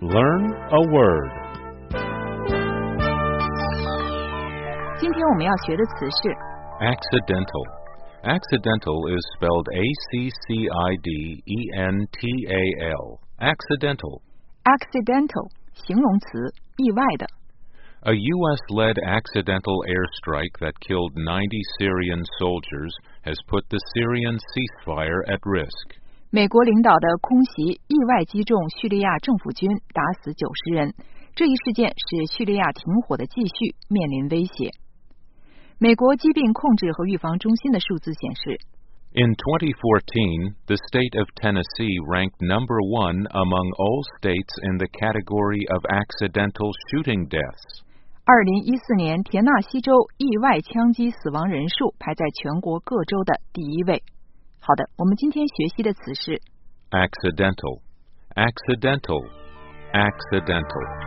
Learn a word. 今天我们要学的词是 Accidental. Accidental is spelled A-C-C-I-D-E-N-T-A-L. Accidental. accidental 形容词，意外的。 A U.S.-led accidental airstrike that killed 90 Syrian soldiers has put the Syrian ceasefire at risk. 美国领导的空袭意外击中叙利亚政府军，打死90人。这一事件使叙利亚停火的继续面临威胁。美国疾病控制和预防中心的数字显示 In 2014, the state of Tennessee ranked number 1 among all states in the category of accidental shooting deaths. 2014年田纳西州意外枪击死亡人数排在全国各州的第1位。好的，我们今天学习的词是 Accidental. Accidental. Accidental.